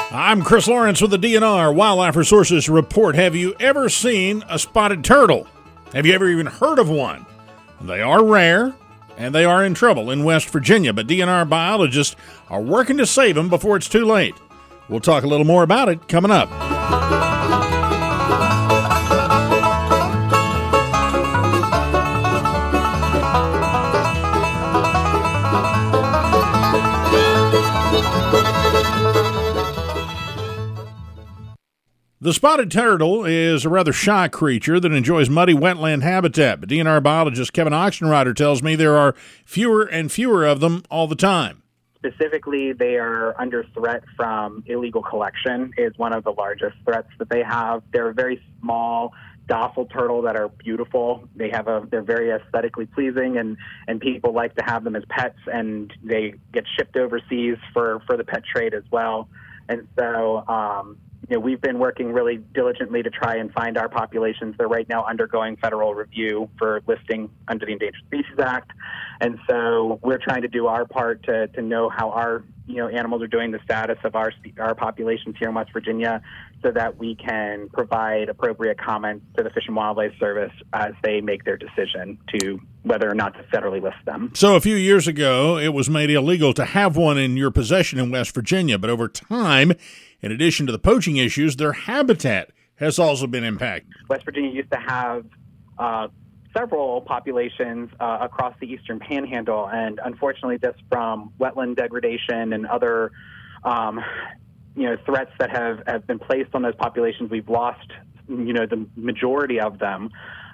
I'm Chris Lawrence with the DNR Wildlife Resources Report. Have you ever seen a spotted turtle? Have you ever even heard of one? They are rare, and they are in trouble in West Virginia, but DNR biologists are working to save them before it's too late. We'll talk a little more about it coming up. The spotted turtle is a rather shy creature that enjoys muddy wetland habitat, but DNR biologist Kevin Oxenrider tells me there are fewer and fewer of them all the time. Specifically, they are under threat from illegal collection is one of the largest threats that they have. They're a very small, docile turtle that are beautiful. They're very aesthetically pleasing, and people like to have them as pets, and they get shipped overseas for the pet trade as well. And so, we've been working really diligently to try and find our populations. They're right now undergoing federal review for listing under the Endangered Species Act. And so we're trying to do our part to know how our animals are doing, the status of our populations here in West Virginia, so that we can provide appropriate comments to the Fish and Wildlife Service as they make their decision to whether or not to federally list them. So a few years ago, it was made illegal to have one in your possession in West Virginia, but over time, in addition to the poaching issues, their habitat has also been impacted. West Virginia used to have several populations across the eastern panhandle, and unfortunately just from wetland degradation and other threats that have been placed on those populations, we've lost the majority of them.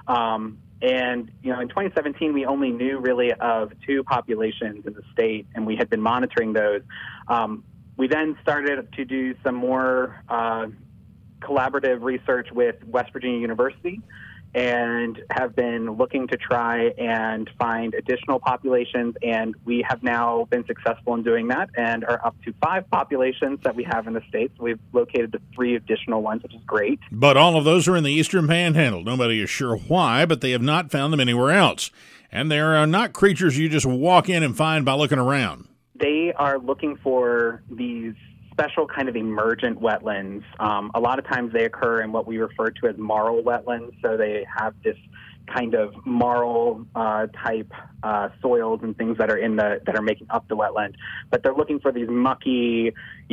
And in 2017, we only knew really of 2 populations in the state, and we had been monitoring those. We then started to do some more collaborative research with West Virginia University and have been looking to try and find additional populations, and we have now been successful in doing that and are up to 5 populations that we have in the state. So we've located the 3 additional ones, which is great. But all of those are in the eastern panhandle. Nobody is sure why, but they have not found them anywhere else. And they are not creatures you just walk in and find by looking around. They are looking for these special kind of emergent wetlands. A lot of times they occur in what we refer to as marl wetlands. So they have this kind of marl type soils and things that are making up the wetland. But they're looking for these mucky,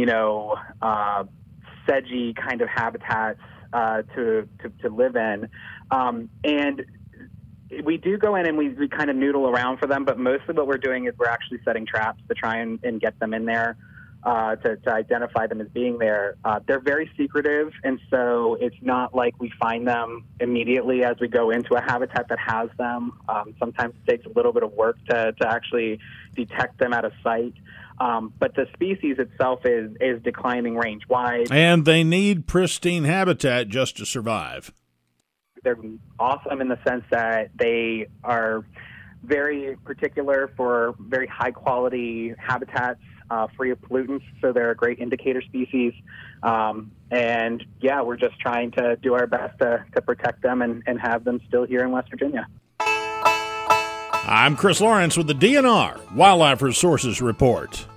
sedgy kind of habitats to live in. And we do go in and we kind of noodle around for them, but mostly what we're doing is we're actually setting traps to try and get them in there, to identify them as being there. They're very secretive, and so it's not like we find them immediately as we go into a habitat that has them. Sometimes it takes a little bit of work to actually detect them at a site. But the species itself is declining range-wide. And they need pristine habitat just to survive. They're awesome in the sense that they are very particular for very high-quality habitats, free of pollutants, so they're a great indicator species. And, we're just trying to do our best to protect them and have them still here in West Virginia. I'm Chris Lawrence with the DNR Wildlife Resources Report.